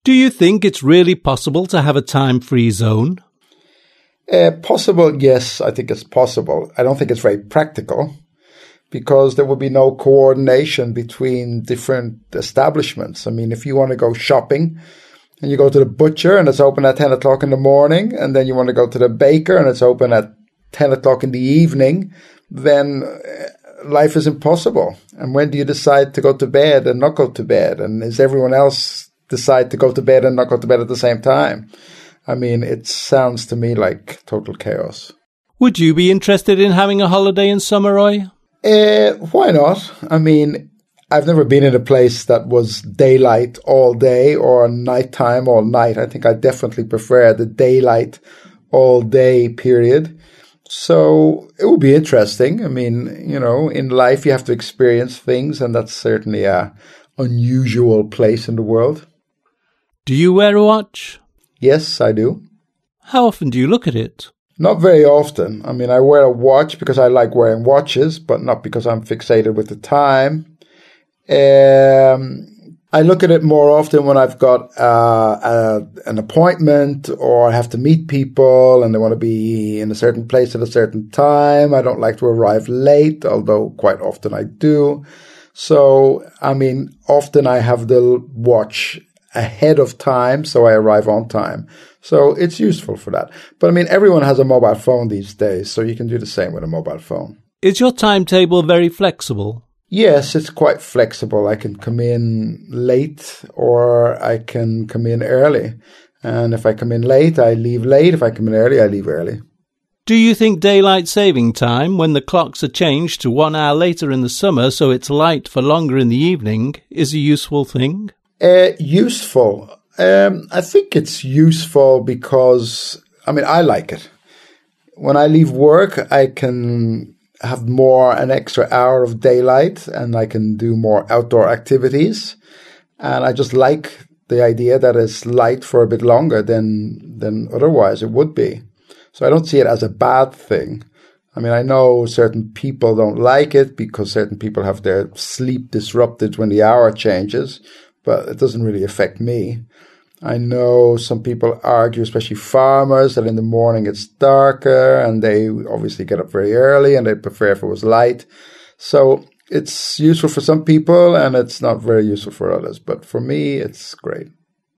Do you think it's really possible to have a time-free zone? Possible, yes, I think it's possible. I don't think it's very practical because there would be no coordination between different establishments. I mean, if you want to go shopping and you go to the butcher and it's open at 10 o'clock in the morning, and then you want to go to the baker and it's open at 10 o'clock in the evening, then life is impossible. And when do you decide to go to bed and not go to bed? And is everyone else decide to go to bed and not go to bed at the same time? I mean, it sounds to me like total chaos. Would you be interested in having a holiday in summer, Roy? Why not? I mean, I've never been in a place that was daylight all day or nighttime all night. I think I definitely prefer the daylight all day period. So it would be interesting. I mean, you know, in life you have to experience things, and that's certainly a unusual place in the world. Do you wear a watch? Yes, I do. How often do you look at it? Not very often. I mean, I wear a watch because I like wearing watches, but not because I'm fixated with the time. I look at it more often when I've got an appointment or I have to meet people and they want to be in a certain place at a certain time. I don't like to arrive late, although quite often I do. So, I mean, often I have the watch ahead of time, so I arrive on time. So it's useful for that. But I mean, everyone has a mobile phone these days, so you can do the same with a mobile phone. Is your timetable very flexible? Yes, it's quite flexible. I can come in late or I can come in early. And if I come in late, I leave late. If I come in early, I leave early. Do you think daylight saving time, when the clocks are changed to 1 hour later in the summer so it's light for longer in the evening, is a useful thing? Useful. I think it's useful because, I mean, I like it. When I leave work, I can have an extra hour of daylight and I can do more outdoor activities. And I just like the idea that it's light for a bit longer than otherwise it would be. So I don't see it as a bad thing. I mean, I know certain people don't like it because certain people have their sleep disrupted when the hour changes, but it doesn't really affect me. I know some people argue, especially farmers, that in the morning it's darker and they obviously get up very early and they prefer if it was light. So it's useful for some people and it's not very useful for others. But for me, it's great.